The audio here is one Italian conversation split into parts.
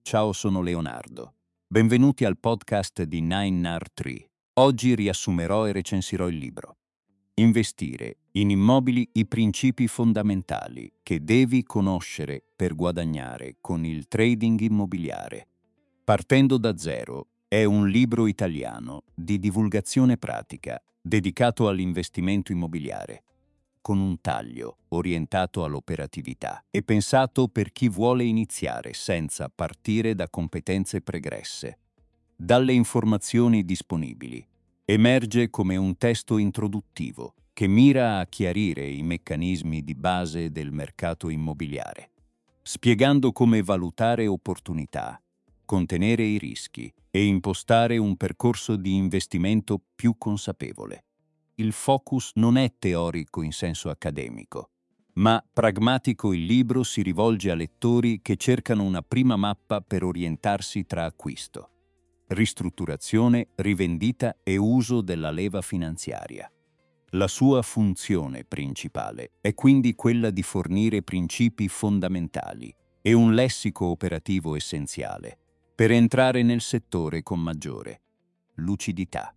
ciao, sono Leonardo. Benvenuti al podcast di 9NAR3. Oggi riassumerò e recensirò il libro. Investire in immobili, i principi fondamentali che devi conoscere per guadagnare con il trading immobiliare. Partendo da zero è un libro italiano di divulgazione pratica dedicato all'investimento immobiliare, con un taglio orientato all'operatività e pensato per chi vuole iniziare senza partire da competenze pregresse. Dalle informazioni disponibili emerge come un testo introduttivo che mira a chiarire i meccanismi di base del mercato immobiliare, spiegando come valutare opportunità, contenere i rischi e impostare un percorso di investimento più consapevole. Il focus non è teorico in senso accademico, ma pragmatico. Il libro si rivolge a lettori che cercano una prima mappa per orientarsi tra acquisto, ristrutturazione, rivendita e uso della leva finanziaria. La sua funzione principale è quindi quella di fornire principi fondamentali e un lessico operativo essenziale per entrare nel settore con maggiore lucidità.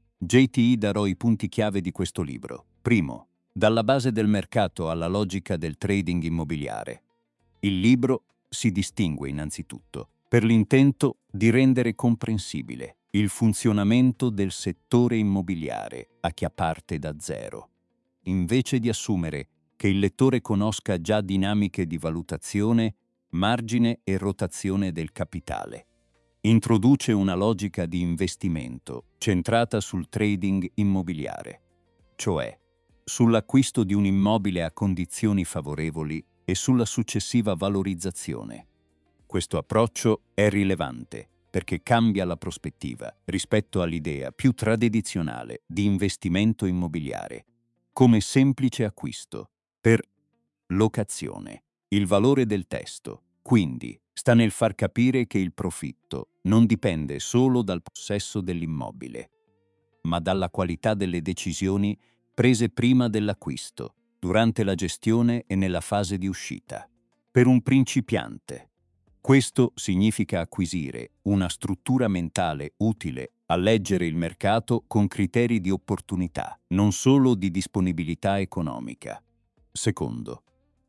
JTI darò i punti chiave di questo libro. Primo, dalla base del mercato alla logica del trading immobiliare. Il libro si distingue innanzitutto per l'intento di rendere comprensibile il funzionamento del settore immobiliare a chi parte da zero, invece di assumere che il lettore conosca già dinamiche di valutazione, margine e rotazione del capitale. Introduce una logica di investimento centrata sul trading immobiliare, cioè sull'acquisto di un immobile a condizioni favorevoli e sulla successiva valorizzazione. Questo approccio è rilevante perché cambia la prospettiva rispetto all'idea più tradizionale di investimento immobiliare, come semplice acquisto per locazione. Il valore del testo, quindi, sta nel far capire che il profitto non dipende solo dal possesso dell'immobile, ma dalla qualità delle decisioni prese prima dell'acquisto, durante la gestione e nella fase di uscita. Per un principiante, questo significa acquisire una struttura mentale utile a leggere il mercato con criteri di opportunità, non solo di disponibilità economica. Secondo,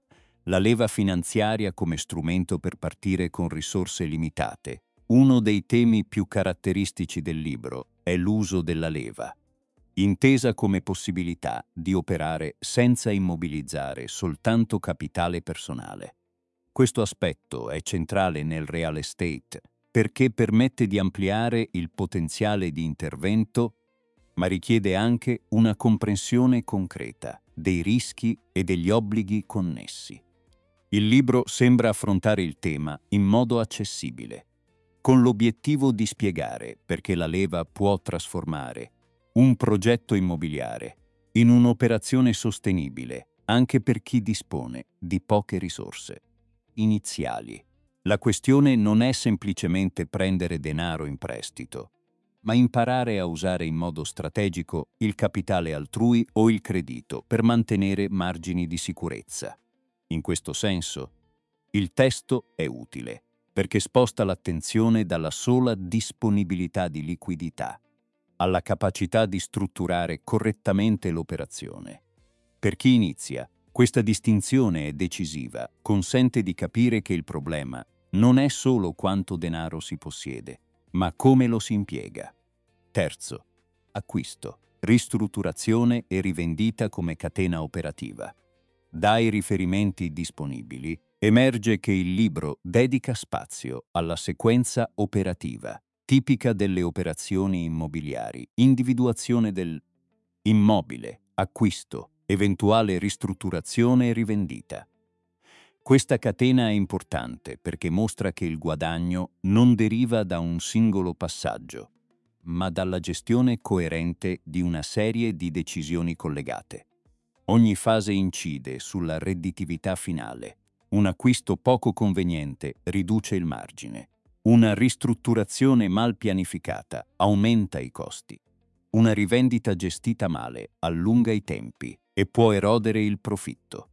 la leva finanziaria come strumento per partire con risorse limitate. Uno dei temi più caratteristici del libro è l'uso della leva, intesa come possibilità di operare senza immobilizzare soltanto capitale personale. Questo aspetto è centrale nel real estate perché permette di ampliare il potenziale di intervento, ma richiede anche una comprensione concreta dei rischi e degli obblighi connessi. Il libro sembra affrontare il tema in modo accessibile, con l'obiettivo di spiegare perché la leva può trasformare un progetto immobiliare in un'operazione sostenibile anche per chi dispone di poche risorse iniziali. La questione non è semplicemente prendere denaro in prestito, ma imparare a usare in modo strategico il capitale altrui o il credito per mantenere margini di sicurezza. In questo senso, il testo è utile perché sposta l'attenzione dalla sola disponibilità di liquidità alla capacità di strutturare correttamente l'operazione. Per chi inizia, questa distinzione è decisiva, consente di capire che il problema non è solo quanto denaro si possiede, ma come lo si impiega. Terzo, acquisto, ristrutturazione e rivendita come catena operativa. Dai riferimenti disponibili emerge che il libro dedica spazio alla sequenza operativa, tipica delle operazioni immobiliari: individuazione dell'immobile, acquisto, eventuale ristrutturazione e rivendita. Questa catena è importante perché mostra che il guadagno non deriva da un singolo passaggio, ma dalla gestione coerente di una serie di decisioni collegate. Ogni fase incide sulla redditività finale. Un acquisto poco conveniente riduce il margine. Una ristrutturazione mal pianificata aumenta i costi. Una rivendita gestita male allunga i tempi e può erodere il profitto.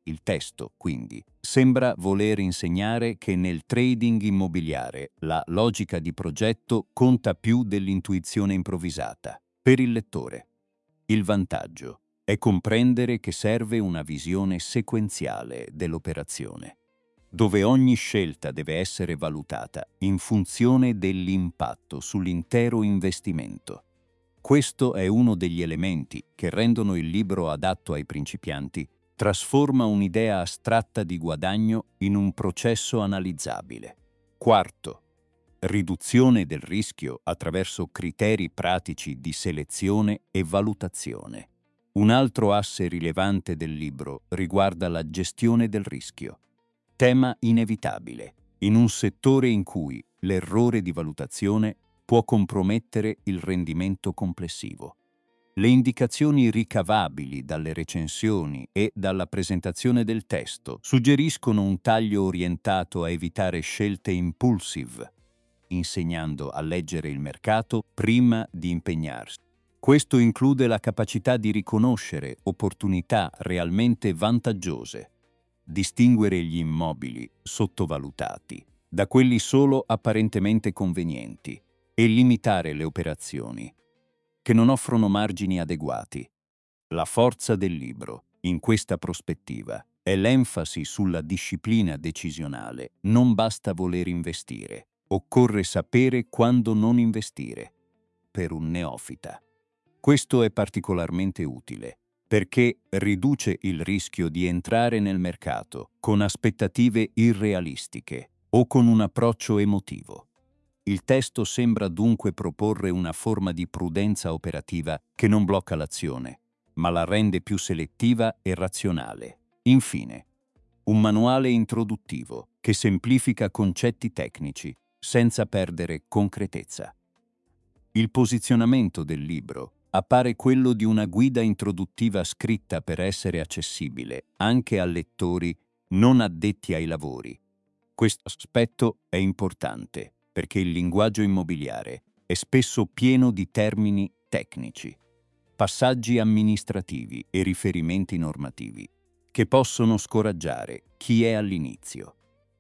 Il testo, quindi, sembra voler insegnare che nel trading immobiliare la logica di progetto conta più dell'intuizione improvvisata. Per il lettore, il vantaggio è comprendere che serve una visione sequenziale dell'operazione, dove ogni scelta deve essere valutata in funzione dell'impatto sull'intero investimento. Questo è uno degli elementi che rendono il libro adatto ai principianti, trasforma un'idea astratta di guadagno in un processo analizzabile. Quarto, riduzione del rischio attraverso criteri pratici di selezione e valutazione. Un altro asse rilevante del libro riguarda la gestione del rischio. Tema inevitabile, in un settore in cui l'errore di valutazione può compromettere il rendimento complessivo. Le indicazioni ricavabili dalle recensioni e dalla presentazione del testo suggeriscono un taglio orientato a evitare scelte impulsive, insegnando a leggere il mercato prima di impegnarsi. Questo include la capacità di riconoscere opportunità realmente vantaggiose, distinguere gli immobili sottovalutati da quelli solo apparentemente convenienti e limitare le operazioni che non offrono margini adeguati. La forza del libro, in questa prospettiva, è l'enfasi sulla disciplina decisionale. Non basta voler investire, occorre sapere quando non investire. Per un neofita. Questo è particolarmente utile, perché riduce il rischio di entrare nel mercato con aspettative irrealistiche o con un approccio emotivo. Il testo sembra dunque proporre una forma di prudenza operativa che non blocca l'azione, ma la rende più selettiva e razionale. Infine, un manuale introduttivo che semplifica concetti tecnici senza perdere concretezza. Il posizionamento del libro appare quello di una guida introduttiva scritta per essere accessibile anche a lettori non addetti ai lavori. Questo aspetto è importante perché il linguaggio immobiliare è spesso pieno di termini tecnici, passaggi amministrativi e riferimenti normativi che possono scoraggiare chi è all'inizio.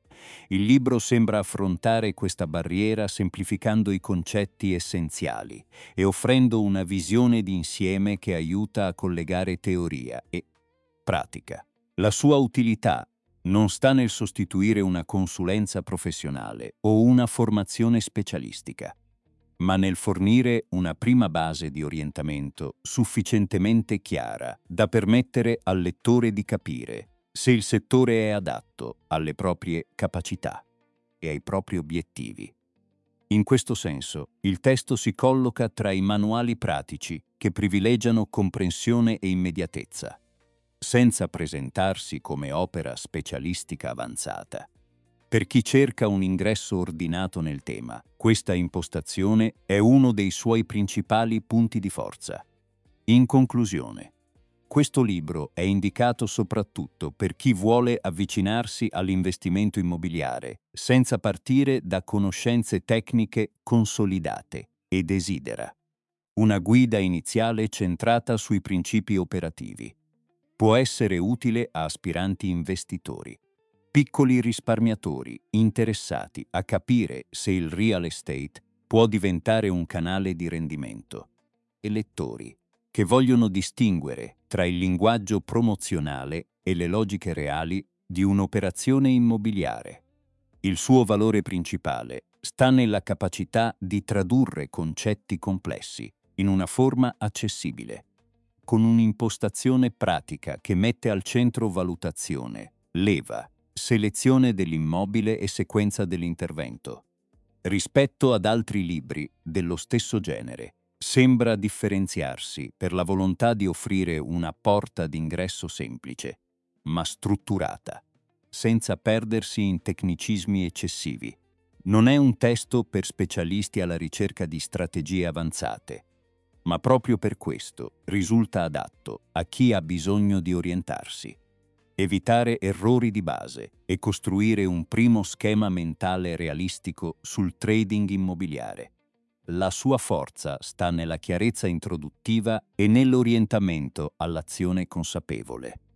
Il libro sembra affrontare questa barriera semplificando i concetti essenziali e offrendo una visione d'insieme che aiuta a collegare teoria e pratica. La sua utilità non sta nel sostituire una consulenza professionale o una formazione specialistica, ma nel fornire una prima base di orientamento sufficientemente chiara da permettere al lettore di capire se il settore è adatto alle proprie capacità e ai propri obiettivi. In questo senso, il testo si colloca tra i manuali pratici che privilegiano comprensione e immediatezza, senza presentarsi come opera specialistica avanzata. Per chi cerca un ingresso ordinato nel tema, questa impostazione è uno dei suoi principali punti di forza. In conclusione, questo libro è indicato soprattutto per chi vuole avvicinarsi all'investimento immobiliare senza partire da conoscenze tecniche consolidate e desidera una guida iniziale centrata sui principi operativi. Può essere utile a aspiranti investitori, piccoli risparmiatori interessati a capire se il real estate può diventare un canale di rendimento, e lettori che vogliono distinguere tra il linguaggio promozionale e le logiche reali di un'operazione immobiliare. Il suo valore principale sta nella capacità di tradurre concetti complessi in una forma accessibile, con un'impostazione pratica che mette al centro valutazione, leva, selezione dell'immobile e sequenza dell'intervento. Rispetto ad altri libri dello stesso genere, sembra differenziarsi per la volontà di offrire una porta d'ingresso semplice, ma strutturata, senza perdersi in tecnicismi eccessivi. Non è un testo per specialisti alla ricerca di strategie avanzate, ma proprio per questo risulta adatto a chi ha bisogno di orientarsi, evitare errori di base e costruire un primo schema mentale realistico sul trading immobiliare. La sua forza sta nella chiarezza introduttiva e nell'orientamento all'azione consapevole.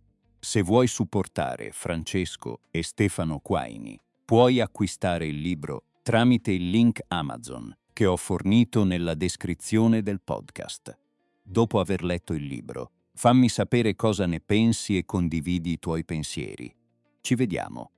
Se vuoi supportare Francesco e Stefano Quaini, puoi acquistare il libro tramite il link Amazon che ho fornito nella descrizione del podcast. Dopo aver letto il libro, fammi sapere cosa ne pensi e condividi i tuoi pensieri. Ci vediamo.